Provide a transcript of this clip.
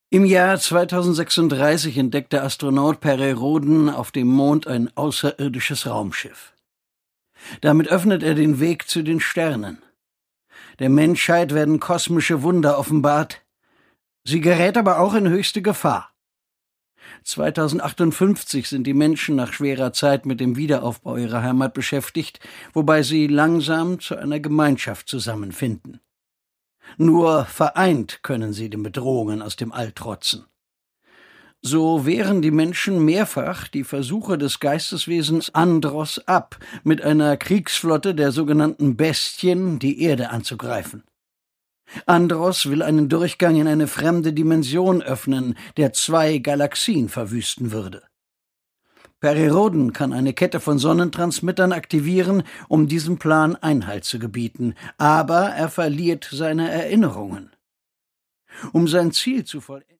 Im Jahr 2036 entdeckt der Astronaut Perry Rhodan auf dem Mond ein außerirdisches Raumschiff. Damit öffnet er den Weg zu den Sternen. Der Menschheit werden kosmische Wunder offenbart. Sie gerät aber auch in höchste Gefahr. 2058 sind die Menschen nach schwerer Zeit mit dem Wiederaufbau ihrer Heimat beschäftigt, wobei sie langsam zu einer Gemeinschaft zusammenfinden. Nur vereint können sie den Bedrohungen aus dem All trotzen. So wehren die Menschen mehrfach die Versuche des Geisteswesens Andros ab, mit einer Kriegsflotte der sogenannten Bestien die Erde anzugreifen. Andros will einen Durchgang in eine fremde Dimension öffnen, der 2 Galaxien verwüsten würde. Perry Rhodan kann eine Kette von Sonnentransmittern aktivieren, um diesem Plan Einhalt zu gebieten, aber er verliert seine Erinnerungen. Um sein Ziel zu vollenden